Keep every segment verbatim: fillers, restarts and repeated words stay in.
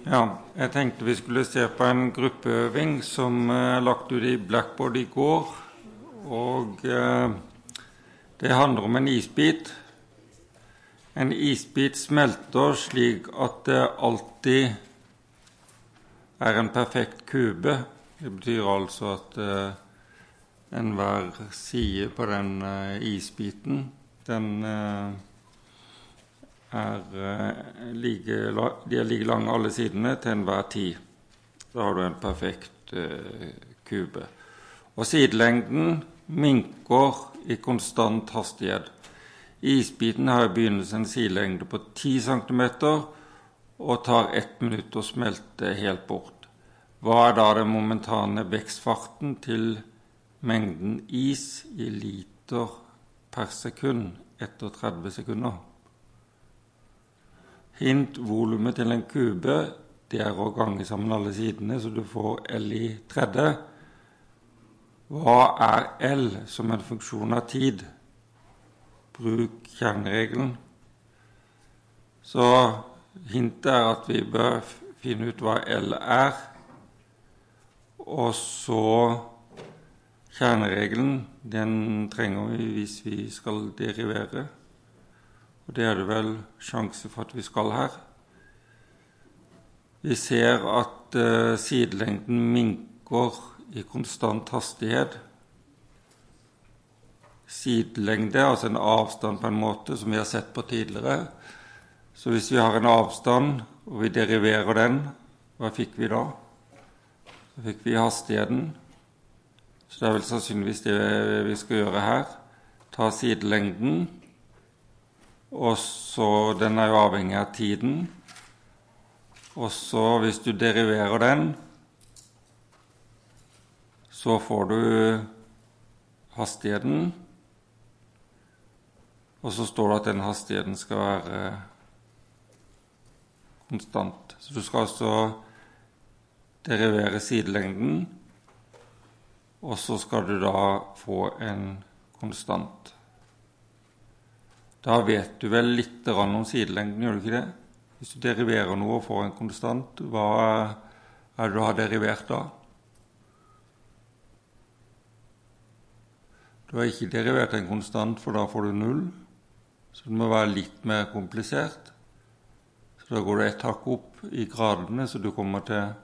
Ja, jeg tenkte vi skulle se på en gruppeøving som er lagt ut i Blackboard i går, og eh, det handler om en isbit. En isbit smelter slik at det alltid er en perfekt kube. Det betyr altså at eh, enhver side på den eh, isbiten, den eh, er uh, like, de er like lange alle sidene til enhver tid. Da har du en perfekt uh, kube. Og sidelengden minker i konstant hastighet. Isbiten har i begynnelsen en sidelengde på ti centimeter og tar ett minutt å smelte helt bort. Hva er da den momentane vekstfarten til mengden is i liter per sekund etter tretti sekunder? Hint volumet til en kube, det er å gange sammen alle sidene, så du får L i tredje. Hva er L som en funksjon av tid? Bruk kjerneregelen. Så hintet er at vi bør finne ut hva L er, og så kjerneregelen, den trenger vi hvis vi skal derivere. Og det er det vel sjanse for at vi skal her. Vi ser at uh, sidelengden minker i konstant hastighet. Sidelengde, altså en avstand på en måte som vi har sett på tidligere. Så hvis vi har en avstand, og vi deriverer den, hva fikk vi da? Da fikk vi hastigheten. Så det er vel sannsynligvis det vi skal gjøre her. Ta sidelengden. Og så, den er jo avhengig av tiden. Og så, hvis du deriverer den, så får du hastigheten. Og så står det at den hastigheten skal være konstant. Så du skal altså derivere sidelengden, og så skal du da få en konstant. Da vet du vel litt om sidelengden, gjør du ikke det? Hvis du deriverer noe og får en konstant, hva er det du har derivert da? Du har ikke derivert en konstant, for da får du null. Så det må være litt mer komplisert. Så da går du et hakk opp i gradene, så du kommer til...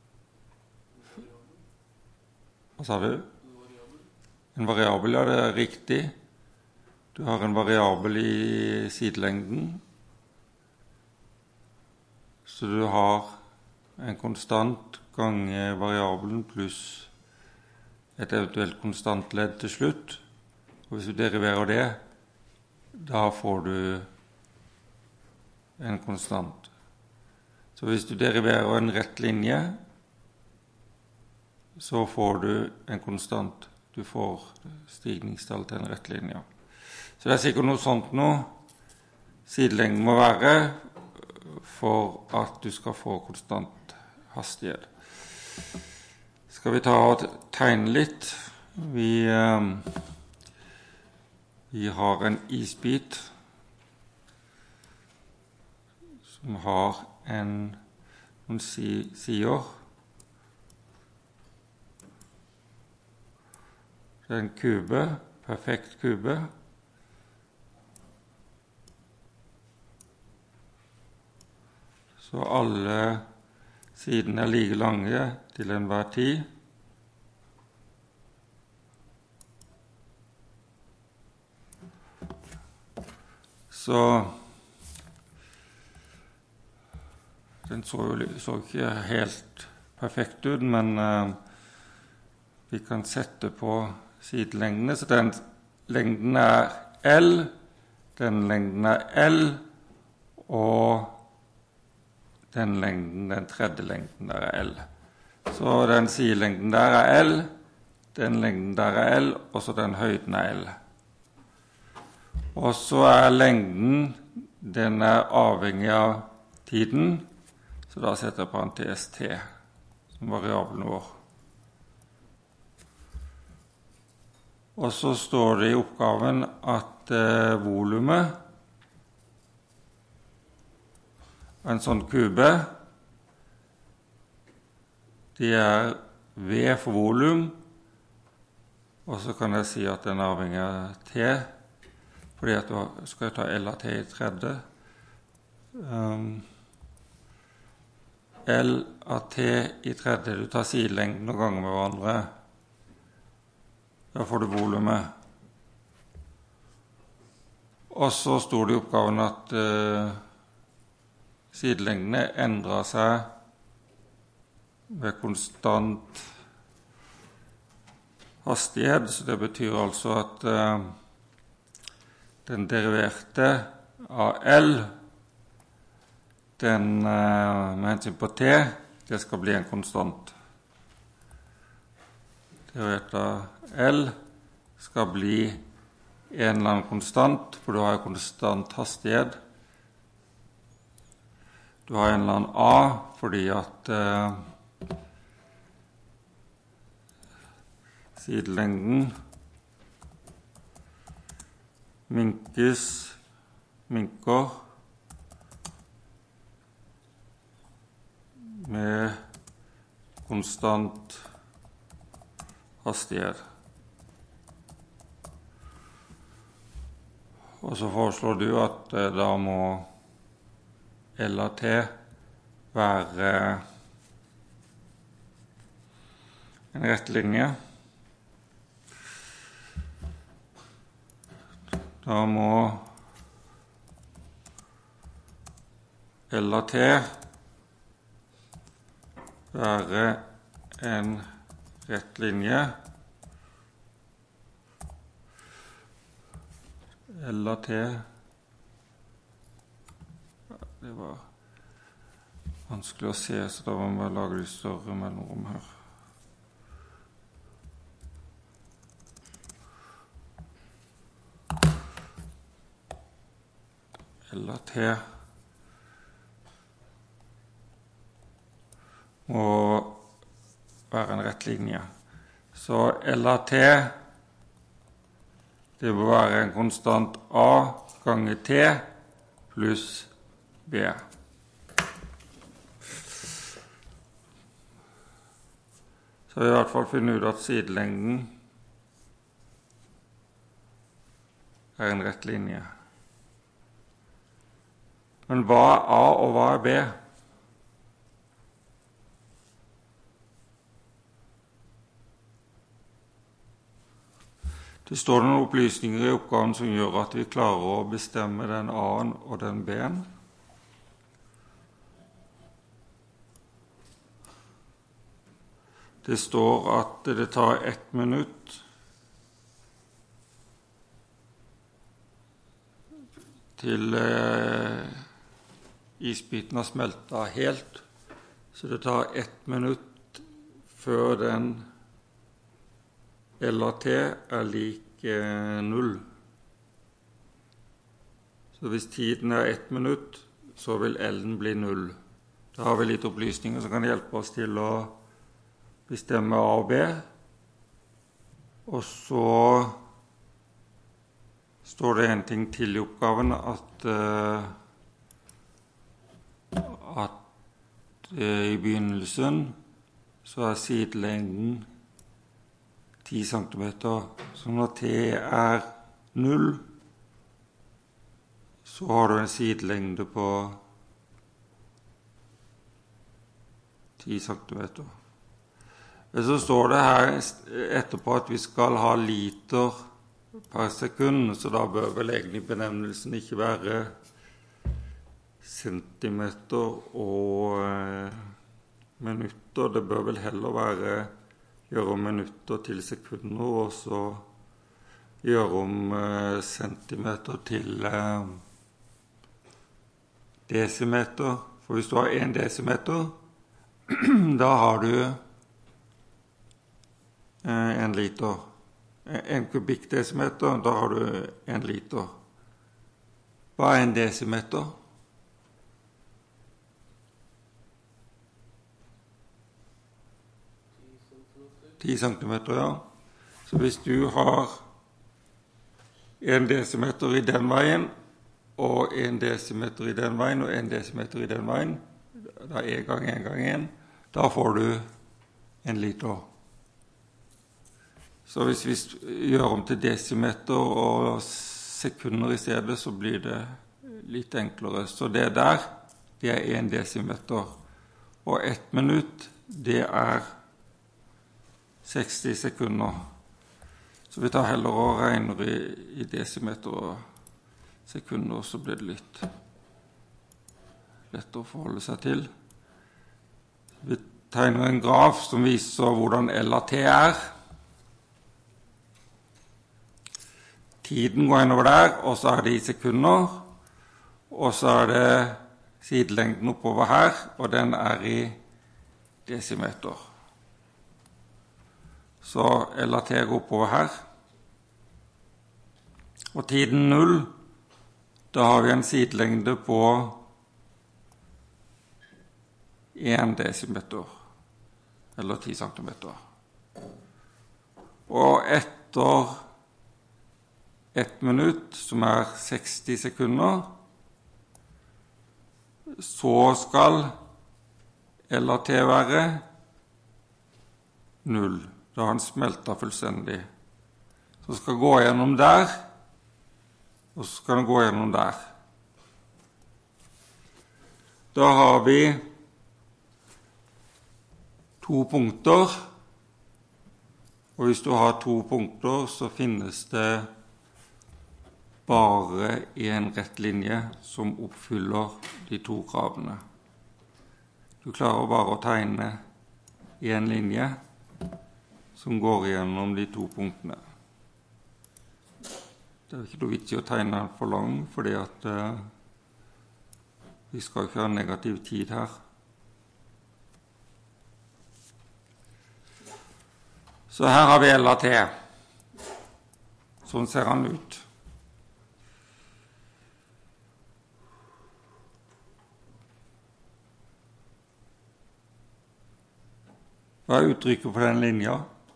Hva sa du? En variabel, ja, det er riktig. Du har en variabel i sidelengden, så du har en konstant gange variabelen pluss et eventuelt konstant ledd til slutt. Og hvis du deriverer det, da får du en konstant. Så hvis du deriverer en rett linje, så får du en konstant. Du får stigningstall til en rett linje. Så det er sikkert noe sånt nå sidelengden må være for at du skal få konstant hastighet. Skal vi ta og tegne litt? Vi, eh, vi har en isbit som har en, noen si, sider. Det er en kube, perfekt kube. Så alle sidene er like lange til enhver tid. Så den så jo så ikke helt perfekt ut, men uh, vi kan sette på sidelengdene. Så den lengden er L, den lengden er L, og den lengden, den tredje lengden der er L. Så den sidelengden der er L, den lengden der er L, og så den høyden er L. Og så er lengden, den er avhengig av tiden, så da setter jeg parentes T som variabelen vår. Og så står det i oppgaven at eh, volumet en sånn kube de er V for volum, og så kan jeg si at den er avhengig av T, fordi at du skal ta L av T i tredje. Um, L av T i tredje, du tar sidelengden og ganger med hverandre. Da får du volumet. Og så stod det i oppgaven at uh, sidelengdene endret seg med konstant hastighet, så det betyr altså at uh, den deriverte av L, den uh, med hensyn på T, det skal bli en konstant. Deriverte av L skal bli en eller annen konstant, for du har en konstant hastighet. Du har en eller annen A, fordi at uh, sidelengden minkes, minker med konstant hastighet. Og så foreslår du at eh, da må L av T være en rett linje. Da må L av T være en rett linje. L av T, det var vanskelig å se, så da må vi lage litt større mellomrom her. L av T må være en rett linje. Så L av T, det må være en konstant A ganger T pluss B. Så har vi i hvert fall funnet ut at sidelengden er en rett linje. Men hva er A og hva er B? Det står noen opplysninger i oppgaven som gjør at vi klarer å bestemme den A-en og den B-en. Det står at det tar ett minutt til eh, isbiten har smeltet helt, så det tar ett minutt før den L av T er lik eh, null. Så hvis tiden er ett minutt, så vil L-en bli null. Da har vi litt opplysninger som kan hjelpe oss til å bestemme A og B. Og så står det en ting til i oppgaven, at, uh, at uh, i begynnelsen så er sidelengden ti centimeter, så når T er null, så har du en sidelengde på ti centimeter. Så står det her etterpå at vi skal ha liter per sekund, så da bør vel egentlig benevnelsen ikke være centimeter og eh, minutter. Det bør vel heller være gjøre om minutter til sekunder, og så gjøre om eh, centimeter til eh, desimeter. For hvis du har en desimeter, da har du eh, en liter. En kubikkdesimeter, da har du en liter. Hva er en desimeter? ti centimeter, ja. Så hvis du har en desimeter i den veien, og en desimeter i den veien, og en desimeter i den veien, da er en gang en gang en, da får du en liter. Så hvis vi gjør om til desimeter og sekunder i stedet, så blir det litt enklere. Så det der, det er en desimeter. Og ett minutt, det er seksti sekunder. Så vi tar heller og regner i, i desimeter og sekunder, så blir det litt lettere å forholde seg til. Vi tegner en graf som viser hvordan L av T er. Tiden går innover der, og så er det i sekunder, og så er det sidelengden oppover her, og den er i desimeter. Så L av T går oppover her. Og tiden null, da har vi en sidelengde på en desimeter, eller ti centimeter. Og etter ett minutt, som er seksti sekunder, så skal L av T være null. Da har han smeltet fullstendig. Så skal gå gjennom der, og så skal han gå gjennom der. Da har vi to punkter, og hvis du har to punkter, så finnes det bare en rett linje som oppfyller de to kravene. Du klarer bare å tegne en linje som går gjennom de to punktene. Det er ikke noe vits i å tegne den for lang, fordi at uh, vi skal ikke ha negativ tid her. Så her har vi L av T. Sånn ser han ut. Hva er uttrykket på den linja?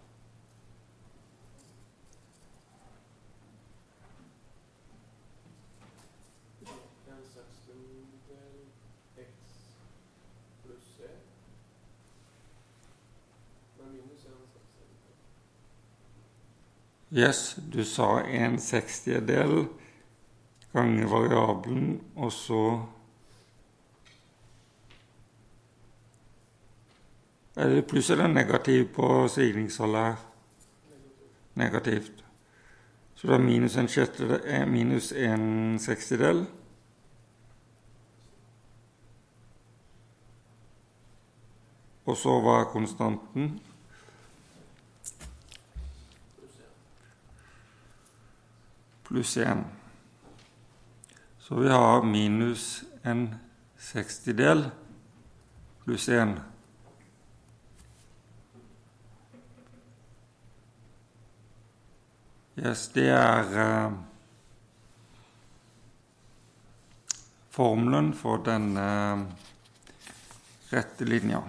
Yes, du sa en sekstiedel ganger variabelen, og så er det pluss eller negativ på stigningstallet her? Negativt. Så da minus en sjettedel, minus en sekstiedel. Og så var konstanten pluss en. Så vi har minus en sekstidel pluss en. Yes, det er uh, formelen for denne uh, rette linja.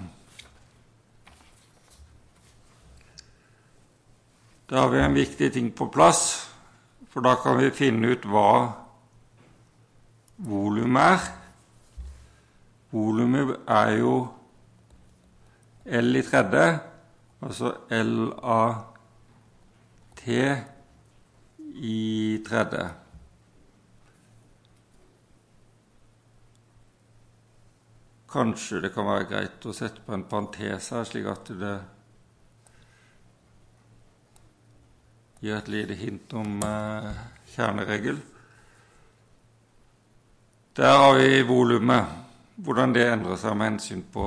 Da har vi en viktig ting på plass, for da kan vi finne ut hva volum er. Volumet er jo L i tredje, altså L av T i tredje. Kanskje det kan være greit å sette på en parentes her, slik at det gir et lite hint om eh, kjerneregel. Der har vi volumet, hvordan det endrer seg med hensyn på,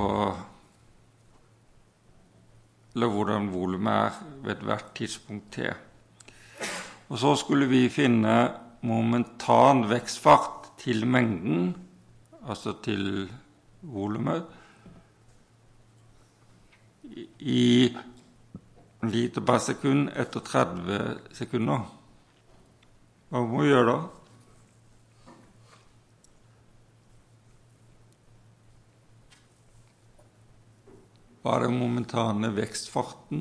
eller hvordan volumet er ved hvert tidspunkt T. Og så skulle vi finne momentan vekstfart til mengden, altså til volumet, i liter per sekund etter tretti sekunder. Hva må vi gjøre da? Hva er den momentane vekstfarten?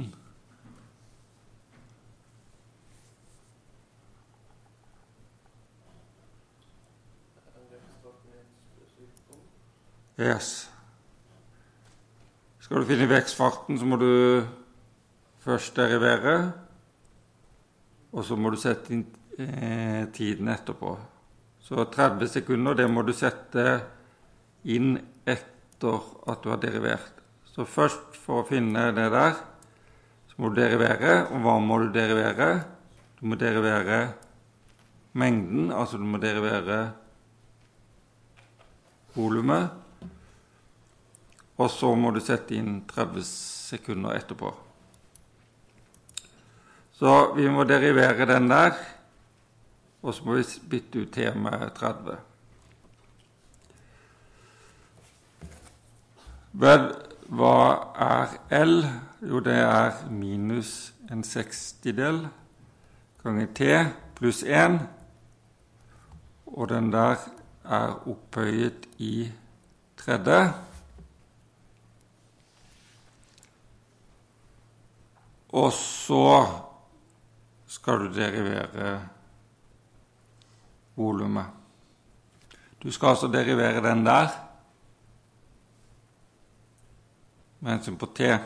Yes. Skal du finne vekstfarten, så må du først derivere, og så må du sette inn eh, tiden etterpå. Så tretti sekunder, det må du sette inn etter at du har derivert. Så først for å finne det der, så må du derivere, og hva må du derivere? Du må derivere mengden, altså du må derivere volumet, og så må du sette inn tretti sekunder etterpå. Så vi må derivere den der, og så må vi bytte ut T med tretti. Vel, hva er L? Jo, det er minus en sekstidel ganger T pluss en, og den der er opphøyet i tredje. Og så skal du derivere volumet. Du skal altså derivere den der med hensyn på T.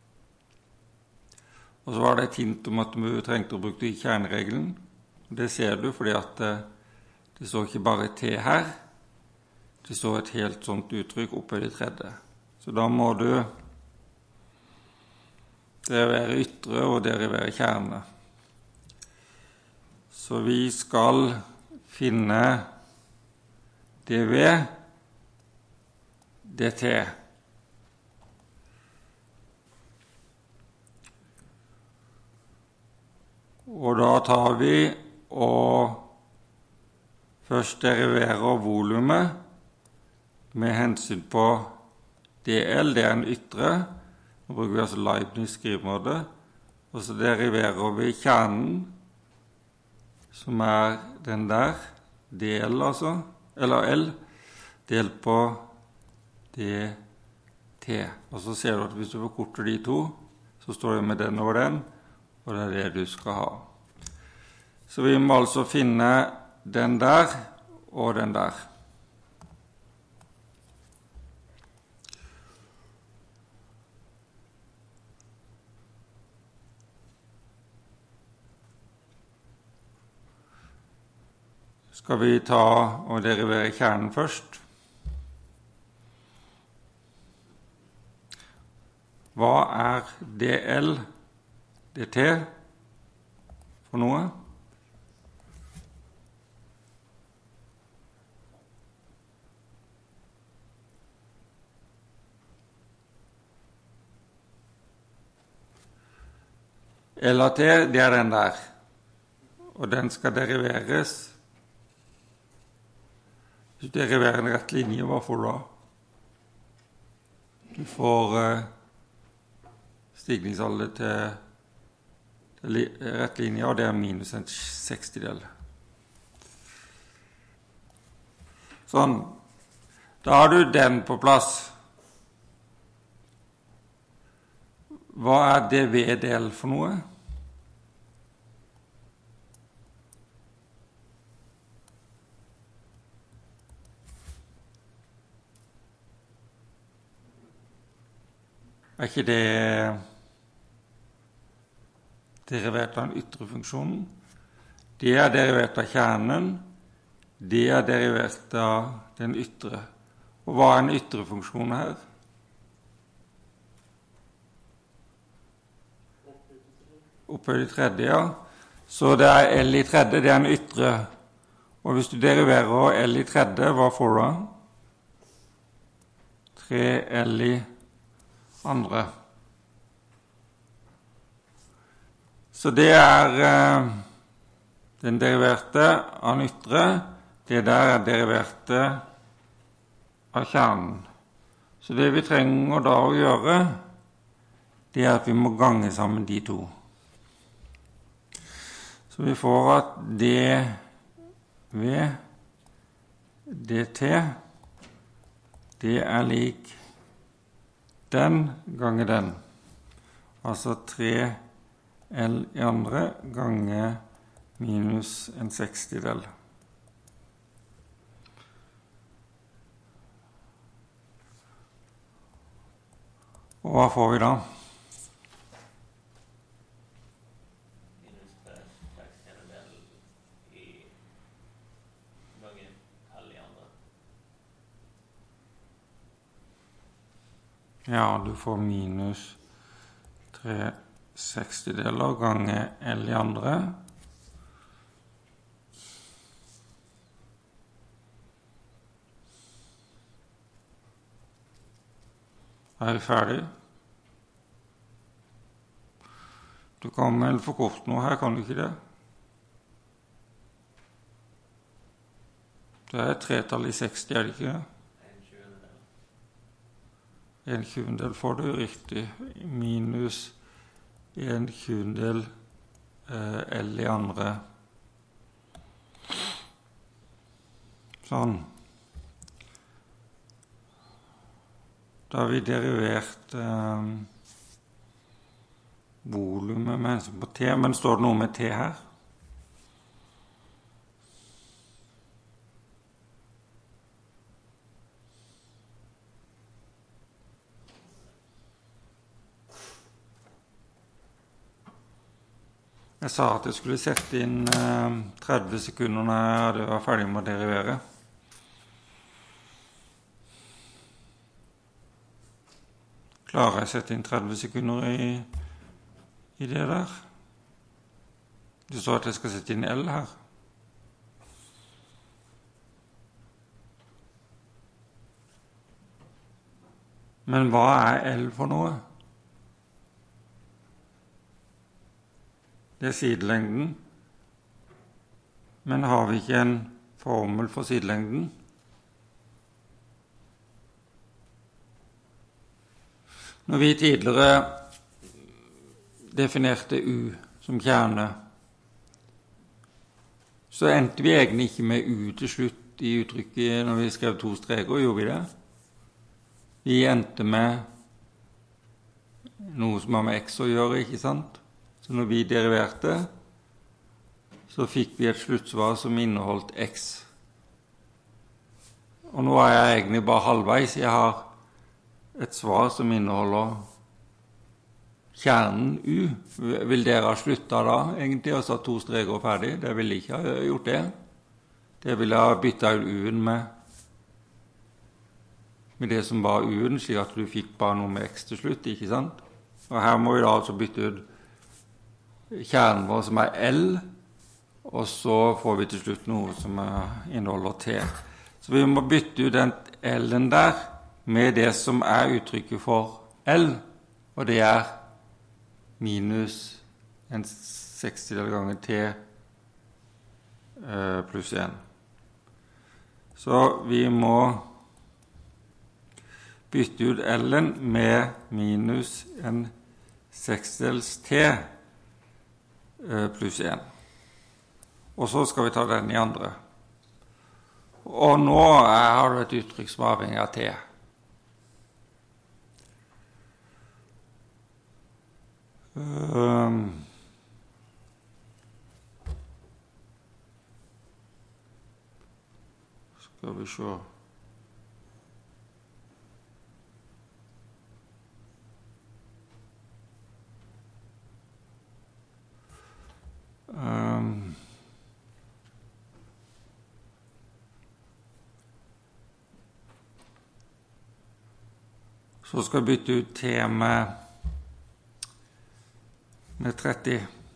Og så var det et hint om at du trengte å bruke kjerneregelen. Det ser du fordi at det står ikke bare T her, det står et helt sånt uttrykk oppe i det tredje. Så da må du derivere ytre og derivere kjerne. Så vi skal finne dv dt. Og da tar vi og først deriverer volumet med hensyn på dl, det er en ytre. Nå bruker vi altså Leibniz skrivemåte. Og så deriverer vi kjernen, som er den der, dl altså, eller L, delt på dt. Og så ser du at hvis du forkorter de to, så står det med den over den, og det er det du skal ha. Så vi må altså finne den der og den der. Skal vi ta og derivere kjernen først? Hva er dl dt for noe? L av T, det er den der, og den skal deriveres. Hvis du deriverer en rett linje, hva får du da? Du får uh, stigningsalder til, til rett linje, og det er minus en sekstidel. Sånn. Da har du den på plass. Hva er dv-del for noe? Er ikke det derivert av den ytre funksjonen? Det er derivert av kjernen. Det er derivert av den ytre. Og hva er en ytre funksjon her? Opphøyd i tredje, ja. Så det er L i tredje, det er en ytre. Og hvis du deriverer L i tredje, hva får du da? tre L i andre. Så det er eh, den deriverte av den ytre, det der er deriverte av kjernen. Så det vi trenger da å gjøre, det er at vi må gange sammen de to. Så vi får at dv dt, det er lik den ganger den. Altså tre L i andre ganger minus en sekstidel. Og hva får vi da? Minus seks tiendedel i ganger L i andre. Ja, du får minus tre sekstideler ganger L i andre. Er vi ferdig? Du kan vel forkorte noe her, kan du ikke det? Det er et tretall i seksti, er det ikke det? En tjuendedel. En tjuendedel får du riktig. Minus en tjuendedel eh, L i andre. Sånn. Da har vi derivert eh, volumet med hensyn på T, men står det noe med T her? Jeg sa at jeg skulle sette inn eh, tretti sekunder når jeg var ferdig med å derivere. Klarer jeg å sette inn tretti sekunder i, i det der? Det står at jeg skal sette inn L her. Men hva er L for noe? Det er sidelengden. Men har vi ikke en formel for sidelengden? Når vi tidligere definerte U som kjerne, så endte vi egentlig ikke med U til slutt i uttrykket når vi skrev to streker, gjorde vi det? Vi endte med noe som har med X å gjøre, ikke sant? Så når vi deriverte, så fikk vi et sluttsvar som inneholdt X. Og nå er jeg egentlig bare halvveis. Jeg har et svar som inneholder kjernen U. Vil dere ha sluttet da, egentlig, og satt to streker og ferdig? Det ville ikke ha gjort det. Det ville ha byttet ut U-en med, med det som var U-en, slik at du fikk bare noe med X til slutt, ikke sant? Og her må vi da altså bytte ut kjernen vår som er L, og så får vi til slutt noe som inneholder T. Så vi må bytte ut den L-en der med det som er uttrykket for L, og det er minus en sekstidel ganger T eh, pluss en. Så vi må bytte ut L-en med minus en sekstidels T eh, pluss en. Og så skal vi ta den i andre. Og nå er, har du et uttrykk som er avhengig av T. Um, skal vi se. Um, så skal vi bytte ut T med med tretti.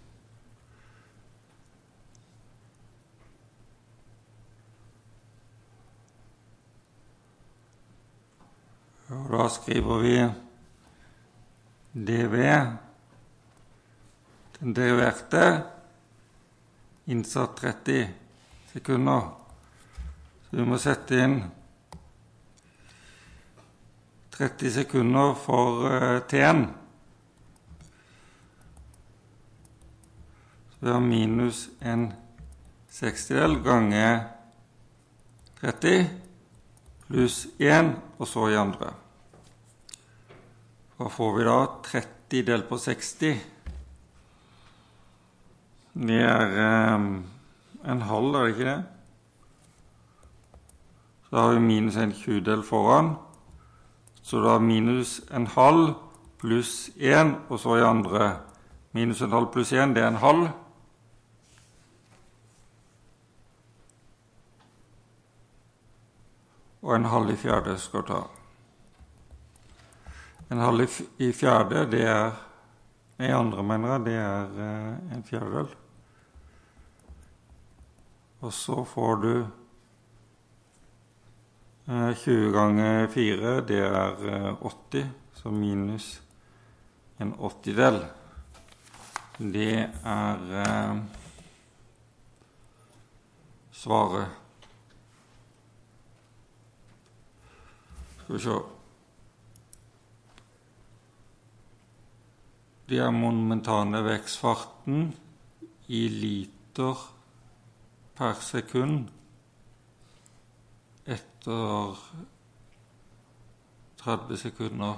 Og da skriver vi dv, den deriverte, innsatt tretti sekunder. Så vi må sette inn tretti sekunder for uh, T-en. Så vi har minus en sekstidel ganger tretti pluss en, og så i andre. Hva får vi da? tretti delt på seksti. Det er um, en halv, er det ikke det? Så har vi minus en tjuedel foran. Så da minus en halv, pluss én, og så i andre minus en halv pluss én, det er en halv. Og en halv i fjerde skal ta. En halv i fjerde, det er, i andre mener jeg, det er eh, en fjerdedel. Og så får du eh, tjue ganger fire, det er eh, åtti, så minus en åttidel. Det er eh, svaret. Skal vi se. Det er momentane vekstfarten i liter per sekund etter tretti sekunder.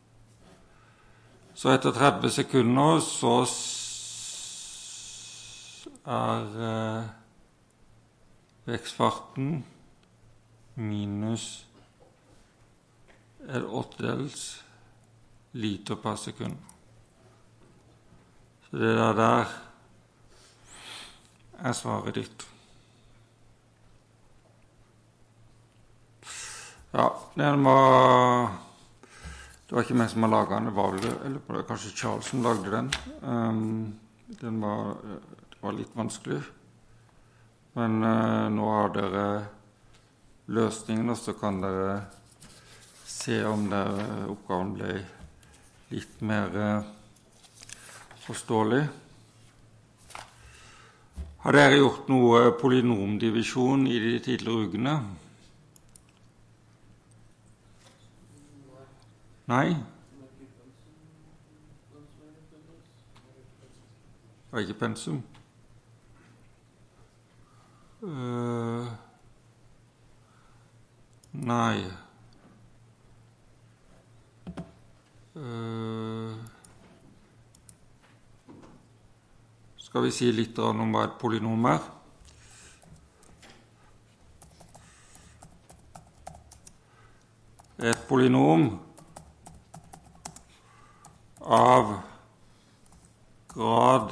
Så etter tretti sekunder så er eh, vekstfarten minus et åttedels liter per sekund. Så det der, der er svaret ditt. Ja, den var... Det var ikke meg som har laget den, det var vel, eller det var kanskje Charles som lagde den. Um, den var, det var litt vanskelig. Men uh, nå har dere løsningen, og så kan dere se om dere, oppgaven ble litt mer uh, forståelig. Har dere gjort noe polynomdivisjon i de tidligere ukene? Nei? Var ikke pensum? Uh, nei. Uh, skal vi si litt om hva et polynom er? Et polynom av grad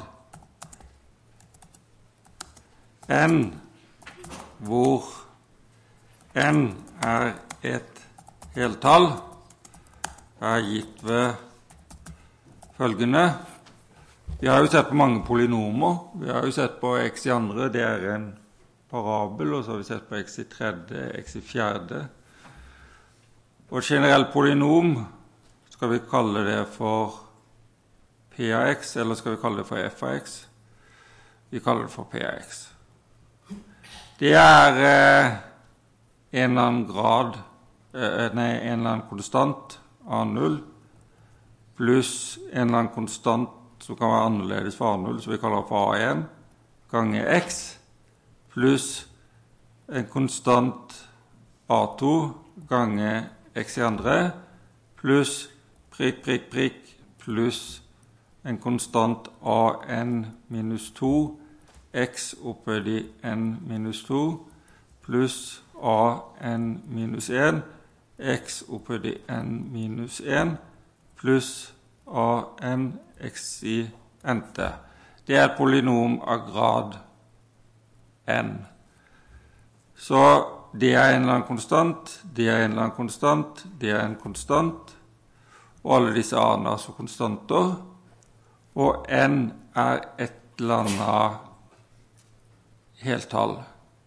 n, hvor n er et heltall, er gitt ved følgende. Vi har jo sett på mange polynomer. Vi har jo sett på x i andre, det er en parabel, og så har vi sett på x i tredje, x i fjerde. Og et generelt polynom skal vi kalle det for p av x, eller skal vi kalle det for f av x? Vi kaller det for p av x. Det er eh, en eller annen grad, eh, nei, en eller annen konstant, a null, pluss en eller annen konstant som kan være annerledes for a null, som vi kaller for a en, ganger x, pluss en konstant a to ganger x i andre, pluss prikk, prikk, prikk, pluss en konstant an minus to, x opphøyd i n minus to, pluss an minus en, x opphøyd i n minus en, pluss an x i n-te. Det er et polynom av grad n. Så det er en eller annen konstant, det er en eller annen konstant, det er en konstant, og alle disse a-ene er så konstanter, og n er et eller annet heltall.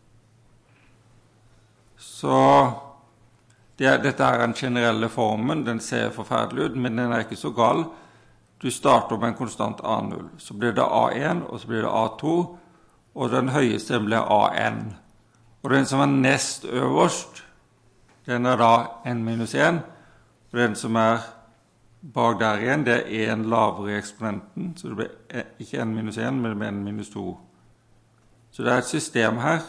Så det, dette er den generelle formen, den ser forferdelig ut, men den er ikke så gal. Du starter med en konstant a null, så blir det a en, og så blir det a to, og den høyeste blir an. Og den som er nest øverst, den er da n minus en, og den som er bak der igjen, det er en lavere i eksponenten, så det blir ikke n minus en, men det blir n minus to. Så det er et system her.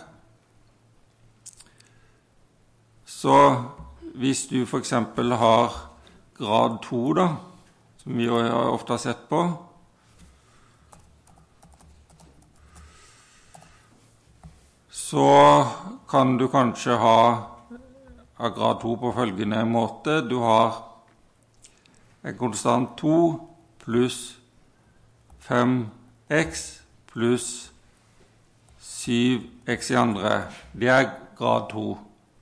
Så hvis du for eksempel har grad to, da, som vi jo ofte har sett på, så kan du kanskje ha av grad to på følgende måte. Du har en konstant to pluss fem x pluss syv x i andre. Det er grad to.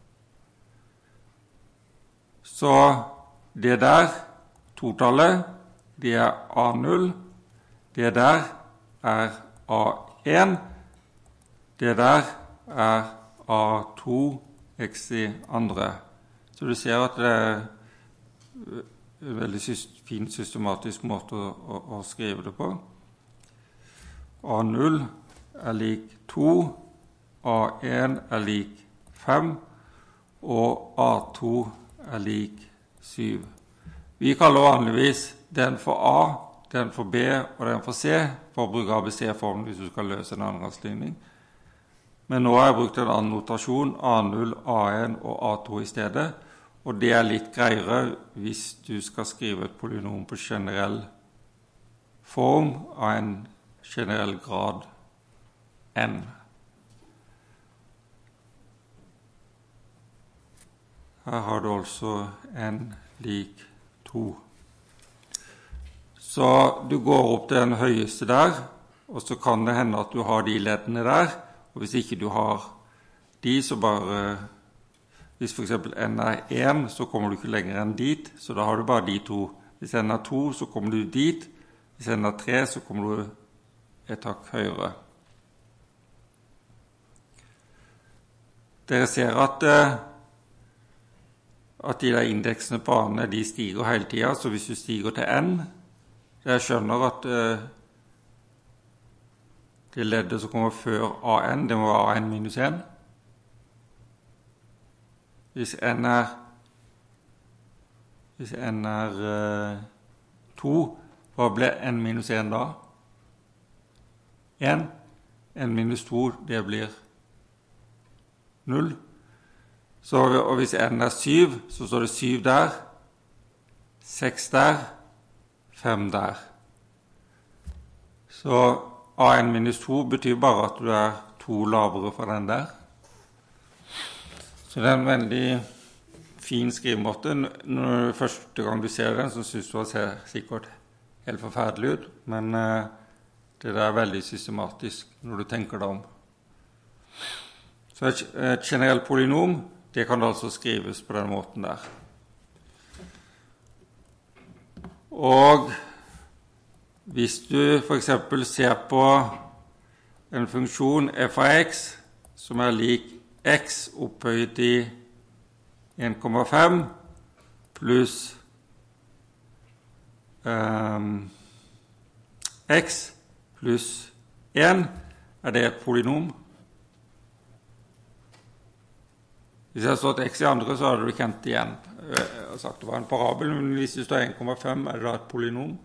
Så det der, totallet, det er A null. Det der er A en. Det der er A to x i andre. Så du ser at det er en veldig fin systematisk måte å, å, å skrive det på. A null er lik to, A en er lik fem, og A to er lik syv. Vi kaller vanligvis den for A, den for B og den for C, for å bruke A B C-formen hvis du skal løse en andrasligning. Men nå har jeg brukt en annen notasjon, A null, A en og A to i stedet, og det er litt greiere hvis du skal skrive et polynom på generell form av en generell grad n. Her har du altså n lik to. Så du går opp til den høyeste der, og så kan det hende at du har de leddene der, og hvis ikke du har de, så bare, hvis for eksempel n er en, så kommer du ikke lenger enn dit, så da har du bare de to. Hvis n er to, så kommer du dit. Hvis n er tre, så kommer du et hakk høyere. Dere ser at, at de der indeksene på A-ene, de stiger hele tiden, så hvis du stiger til n, jeg skjønner at det leddet som kommer før A N, det må være A N minus en. Hvis n er, hvis n er uh, to, hva blir n minus en da? en. n minus to, det blir null. Så, og hvis n er syv, så står det syv der, seks der, fem der. Så A n minus to betyr bare at du er to lavere fra den der. Så det er en veldig fin skrivemåte. Når første gang du ser den, så synes du at det ser sikkert helt forferdelig ut, men uh, det er veldig systematisk når du tenker deg om. Så et, et generelt polynom, det kan altså skrives på den måten der. Og hvis du for eksempel ser på en funksjon f av x som er lik x opphøyet i en komma fem pluss um, x pluss en, er det et polynom? Hvis jeg har stått x i andre, så hadde du kjent igjen. Jeg har sagt det var en parabel, men hvis det står en komma fem, er det da et polynom?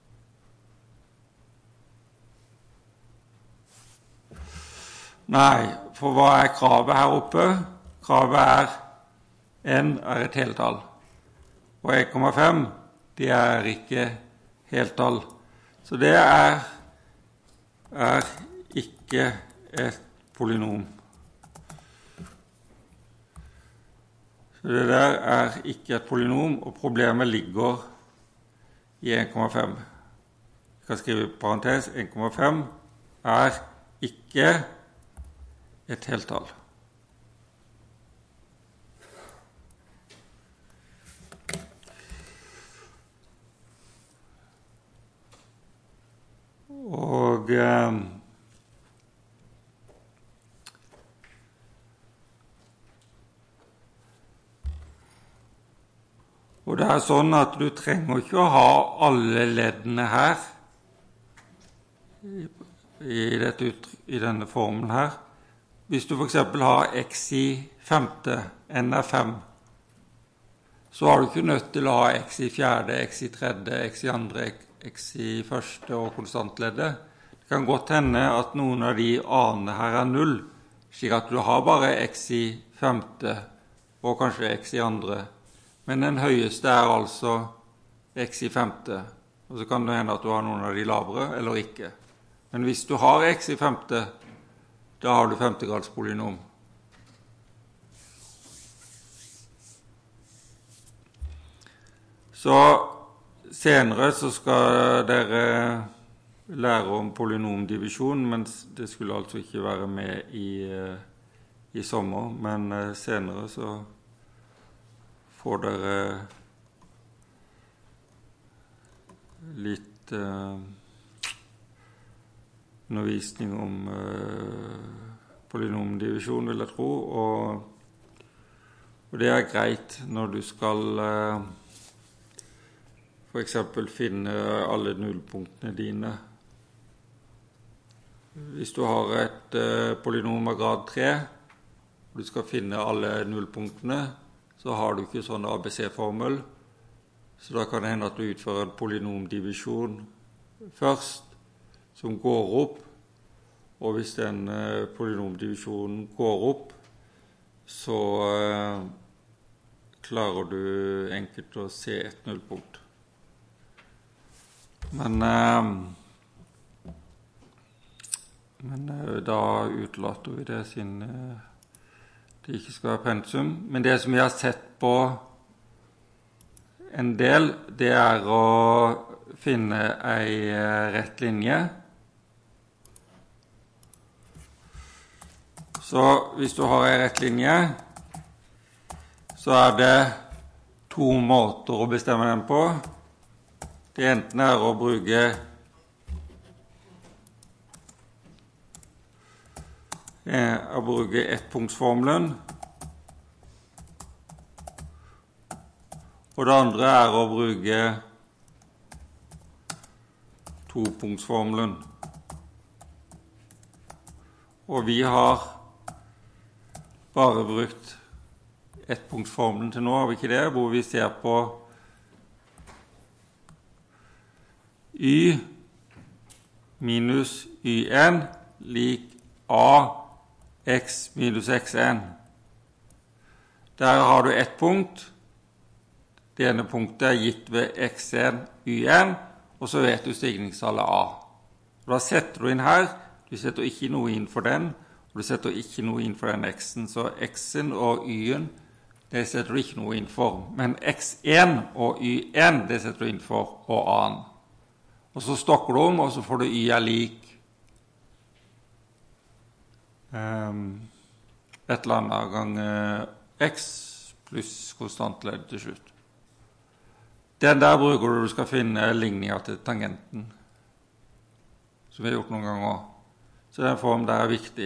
Nei, for hva er kravet her oppe? Kravet er n er et heltall. Og en komma fem, det er ikke heltall. Så det er, er ikke et polynom. Så det der er ikke et polynom, og problemet ligger i en komma fem. Jeg kan skrive i parentes, en komma fem er ikke et heltall. Og eh, og det er sånn at du trenger ikke å ha alle leddene her i, i, dette, i denne formen her. Hvis du for eksempel har x i femte, n er fem, så har du ikke nødt til å ha x i fjerde, x i tredje, x i andre, x i første og konstantleddet. Det kan godt hende at noen av de a-ene her er null, slik at du har bare x i femte og kanskje x i andre. Men den høyeste er altså x i femte, og så kan det hende at du har noen av de lavere eller ikke. Men hvis du har x i femte, da har du femtegrads polynom. Så senere så skal dere lære om polynomdivisjon, men det skulle altså ikke være med i, i sommer. Men senere så får dere litt eh, undervisning om eh, polynomdivisjon, vil jeg tro, og, og det er greit når du skal eh, for eksempel finne alle nullpunktene dine. Hvis du har et eh, polynom av grad tre, og du skal finne alle nullpunktene, så har du ikke sånn A B C-formel, så da kan det hende at du utfører en polynomdivisjon først, som går opp, og hvis den eh, polynomdivisjonen går opp, så eh, klarer du enkelt å se et nullpunkt. Men, eh, men eh, da utlater vi det siden eh, det ikke skal være pensum. Men det som vi har sett på en del, det er å finne ei rett linje. Så hvis du har ei rett linje, så er det to måter å bestemme den på. Det enten er å bruke å bruke ettpunktsformelen, og det andre er å bruke topunktsformelen. Og vi har bare brukt ettpunktsformelen til nå, har vi ikke det, hvor vi ser på y minus yn lik a x minus xn. Der har du ett punkt. Det ene punktet er gitt ved xn, yn, og så vet du stigningstallet a. Da setter du inn her, du setter ikke noe inn for den, og du setter ikke noe inn for den x-en, så x-en og y-en, det setter du ikke noe inn for. Men x1 og y1, det setter du inn for, og a-en. Og så stokker du om, og så får du y er lik um, et eller annet gang uh, x pluss konstantledd til slutt. Den der bruker du, du skal finne ligninger til tangenten, som vi har gjort noen ganger. Så den form der er viktig.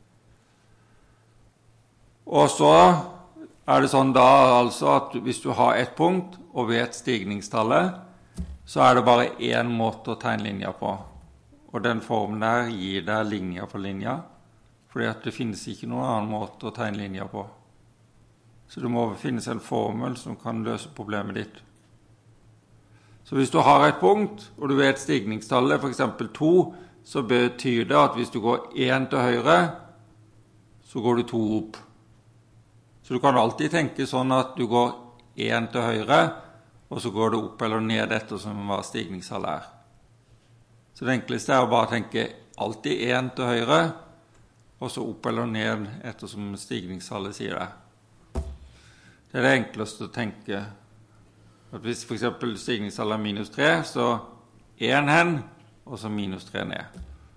Og så er det sånn da altså at hvis du har et punkt og vet stigningstallet, så er det bare én måte å tegne linjer på. Og den formen der gir deg linjer for linjer, fordi at det finnes ikke noen annen måte å tegne linjer på. Så det må finnes en formel som kan løse problemet ditt. Så hvis du har et punkt, og du vet stigningstallet, for eksempel to, så betyr det at hvis du går én til høyre, så går du to opp. Så du kan alltid tenke sånn at du går én til høyre, og så går du opp eller ned etter som hva stigningstallet er. Så det enkleste er å bare tenke alltid én til høyre, og så opp eller ned etter som stigningstallet sier det. Det er det enkleste å tenke. At hvis for eksempel stigningstallet er minus tre, så én hen, og så minus tre ned.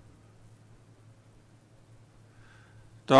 Da,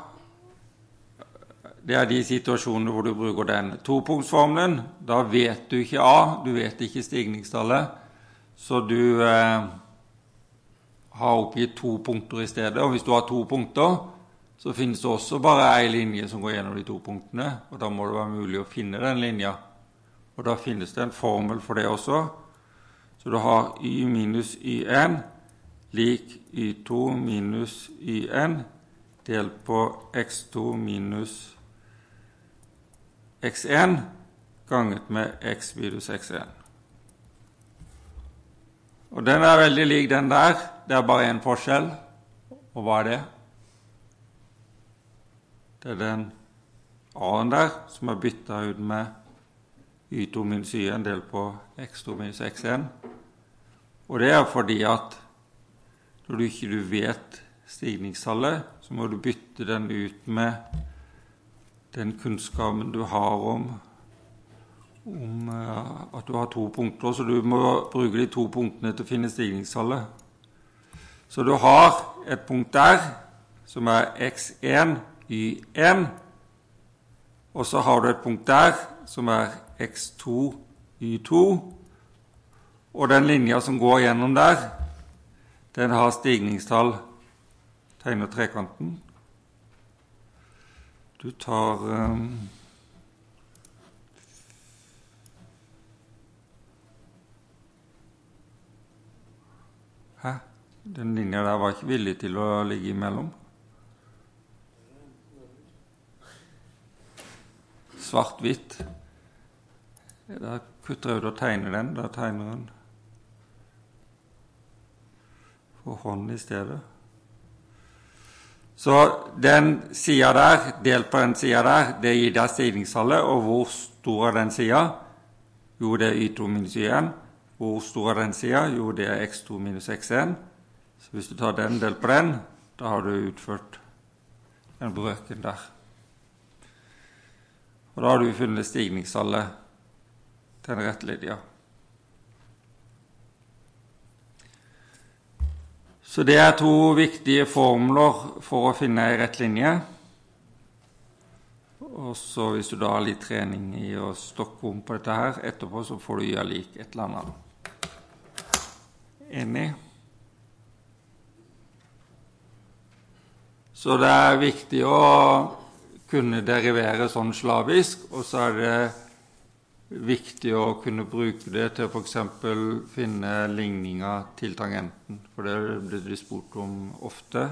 det er de situasjonene hvor du bruker den topunktsformelen. Da vet du ikke A, du vet ikke stigningstallet, så du eh, har oppgitt to punkter i stedet. Og hvis du har to punkter, så finnes det også bare en linje som går gjennom de to punktene, og da må det være mulig å finne den linja. Og da finnes det en formel for det også. Så du har y minus yn lik y to minus yn delt på x to minus xn ganget med x minus xn. Og den er veldig lik den der. Det er bare en forskjell. Og hva er det? Det er den a-en der som er byttet ut med y to minus yn delt på x to minus xn. Og det er fordi at når du ikke du vet stigningstallet, så må du bytte den ut med den kunnskapen du har om, om uh, at du har to punkter, så du må bruke de to punktene til å finne stigningstallet. Så du har et punkt der, som er x en, y en, og så har du et punkt der, som er x to, y to, og den linja som går gjennom der, den har stigningstall, tegner trekanten. Du tar um, Hæ? Den linja der var ikke villig til å ligge imellom. Svart-hvitt. Da kutter jeg ut og tegner den. Da tegner den for hånd i stedet. Så den siden der, delt på den siden der, det gir deg stigningstallet, og hvor stor er den siden? Jo, det er y to minus y en. Hvor stor er den siden? Jo, det er x to minus x en. Så hvis du tar den delt på den, da har du utført den brøken der. Og da har du funnet stigningstallet til en rettlinje. Så det er to viktige formler for å finne en rett linje. Og så hvis du da har litt trening i å stokke om på dette her, etterpå så får du gjøre lik et eller annet. Enig? Så det er viktig å kunne derivere sånn slavisk, og så er det viktig å kunne bruke det til å for eksempel finne ligninger til tangenten, for det blir det spurt om ofte.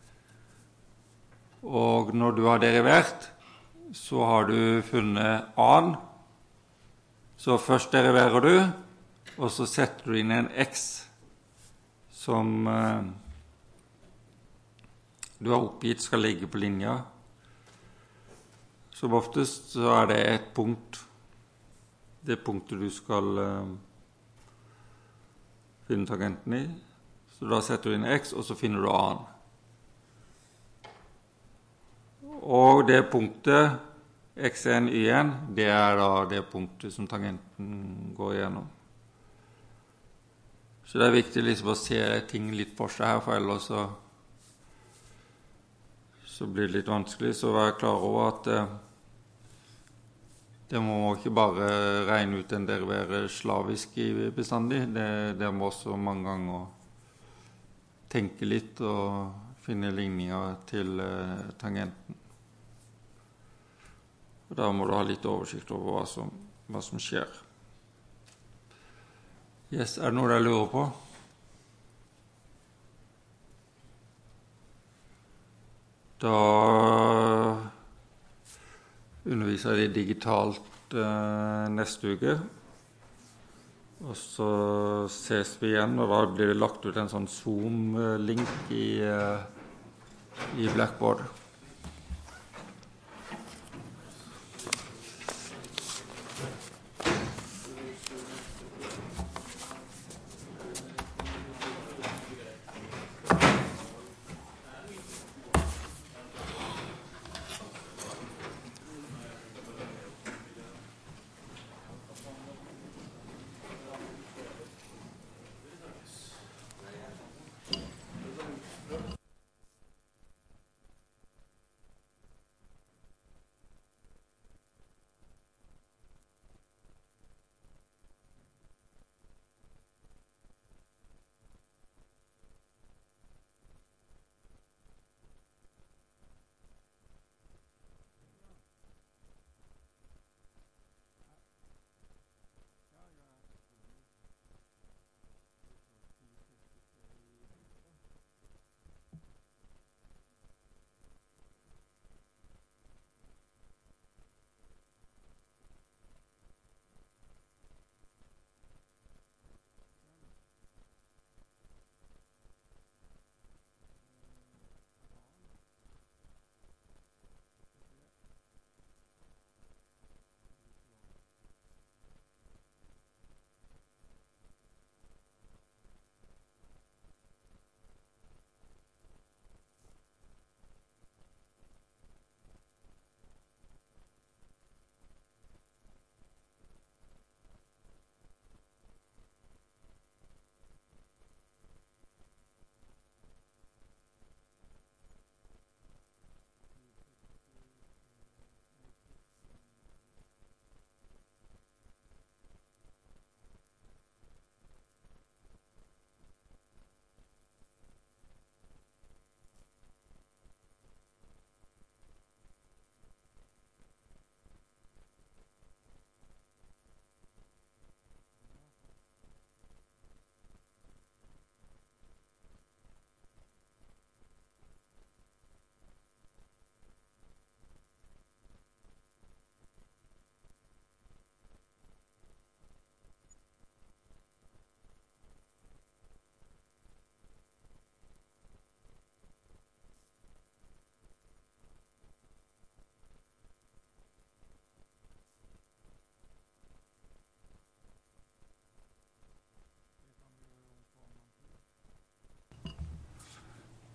Og når du har derivert, så har du funnet A-en. Så først deriverer du, og så setter du inn en x som eh, du har oppgitt skal ligge på linja. Som oftest så er det et punkt, det punktet du skal uh, finne tangenten i. Så da setter du inn x, og så finner du A-en. Og det punktet, x en, y en, det er da det punktet som tangenten går igjennom. Så det er viktig liksom å se ting litt for seg her, for ellers så, så blir det litt vanskelig. Så vær klar over at uh, det må ikke bare regne ut en derivere slavisk i bestandig. Det, det må også mange ganger tenke litt og finne ligninger til uh, tangenten. Og da må du ha litt oversikt over hva som, hva som skjer. Yes, er det noe dere lurer på? Da underviser jeg digitalt eh, neste uke. Og så ses vi igjen, og da blir det lagt ut en sånn Zoom-link i, eh, i Blackboard.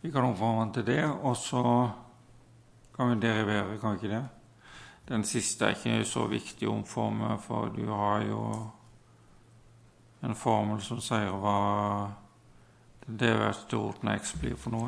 Vi kan omforme den til det, og så kan vi derivere, kan vi ikke det? Den siste er ikke så viktig å omforme, for du har jo en formel som sier hva den deriverte roten av x blir for noe.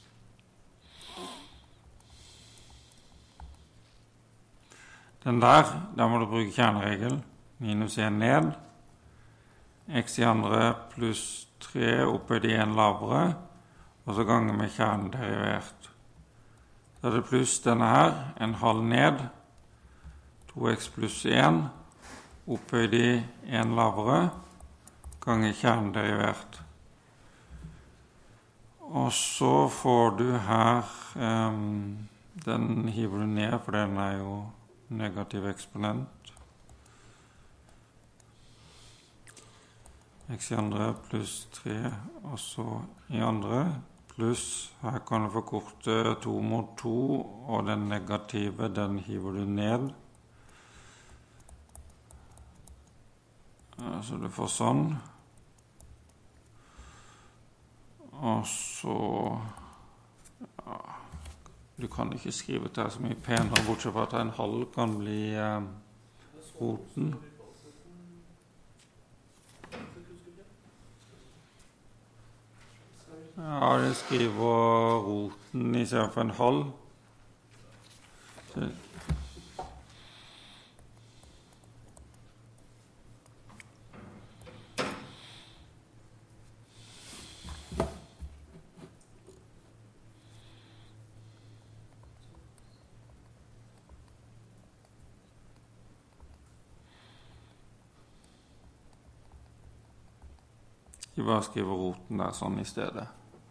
Den der, der må du bruke kjerneregel, minus en ned, x i andre pluss tre opphøyd i en lavere, og så ganger med kjernen derivert. Så er det pluss denne her, en halv ned, to x pluss en, opphøyd i en lavere, ganger kjernen derivert. Og så får du her, um, den hiver du ned, for den er jo negativ eksponent. X i andre pluss tre, og så i andre, pluss, her kan du forkorte to mot to, og den negative, den hiver du ned. Så du får sånn. Og så, ja, du kan ikke skrive det så mye penere, bortsett fra at en halv kan bli eh, roten. Ja, det skriver roten i stedet for en halv. Så. Vi bare skriver roten der sånn i stedet.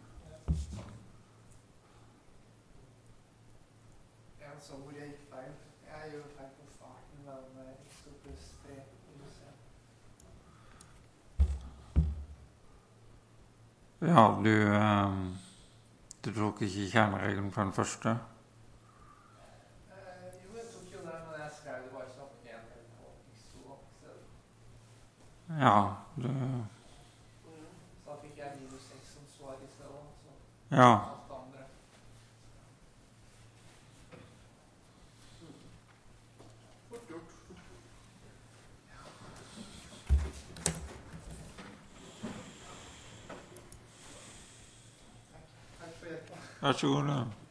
Ja, så hvor jeg gikk feil. Jeg gjør feil på starten mellom x pluss tre minus en. Ja, du, eh, du tok ikke kjerneregelen på den første? Eh, jo, jeg tok jo det, men jeg skrev det bare som en eller på x to. Ja, du... Så da fikk jeg minus seks som svar i stedet. Så. Ja. Alt det andre. Fort gjort. Takk for hjelpen. Vær så god da.